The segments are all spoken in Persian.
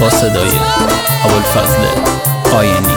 با صدای ابوالفضل آینی.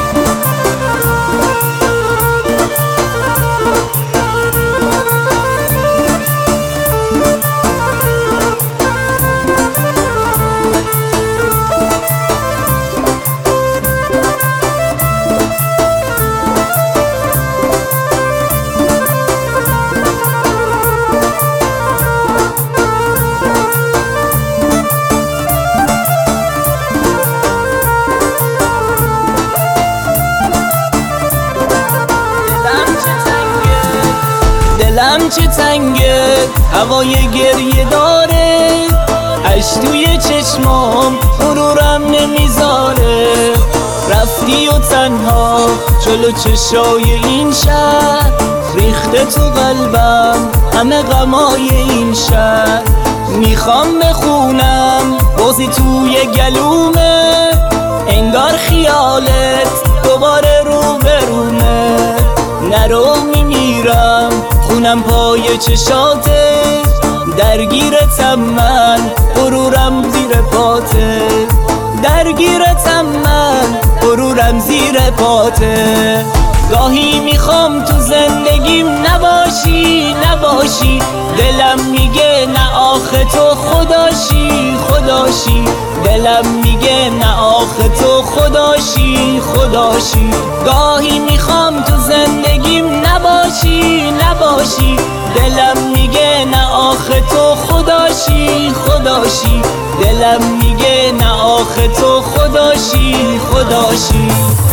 دلم چه تنگه، هوای گریه داره، اش توی چشمام غرورم نمیذاره. رفتی و تنها جلو چشای این شهر، ریخته تو قلبم همه غمای این شهر. میخوام بخونم بازی توی گلومه، انگار خیالت دوباره رو برومه. نرو میمیرم خونم پای چشاته، درگیرتم من غرورم زیر پاته. درگیرتم من غرورم زیر پاته. گاهی میخوام تو زندگیم نباشی نباشی، دلم میگه نه آخه تو خداشی خداشی. دلم میگه نه آخه تو خداشی خداشی. گاهی میخوام تو زندگیم نباشی نباشی، دلم میگه نه آخه تو خداشی خداشی. دلم میگه نه آخه تو خداشی خداشی.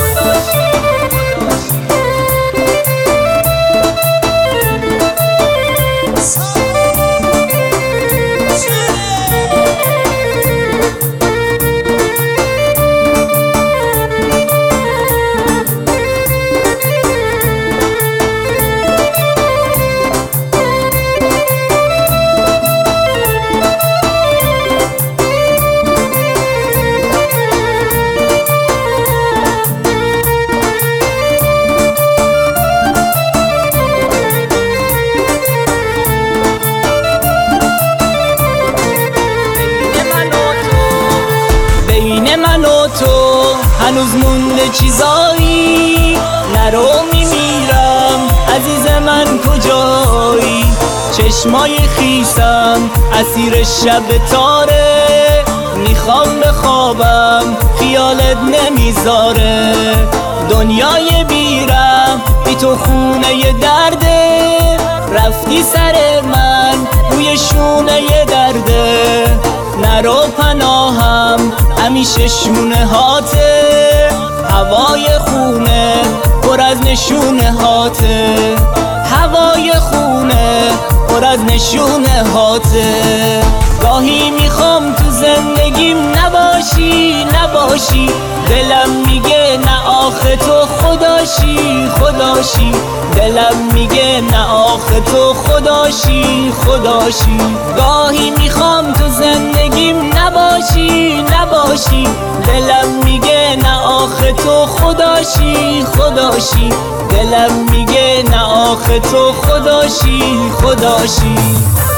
من و تو هنوز مونده چیزایی، نرو میمیرم عزیز من کجایی. چشمای خیسم اسیر شب تاره، میخوام بخوابم خیالت نمیذاره. دنیای بیرم بی تو خونه درده، رفتی سر من روی شونه درده. نرو پناهم همیشه شونه هاته، هوای خونه پر از نشونه هاته. هوای خونه پر از نشونه هاته. گاهی میخوام تو زندگیم نباشی نباشی، دلم میگه نه آخه تو خداشی خداشی. دلم میگه نه آخه تو خداشی خداشی. گاهی میخوام تو زندگیم نباشی نباشی، دلم میگه نه آخه تو خداشی خداشی. دلم میگه نه آخه تو خداشی خداشی.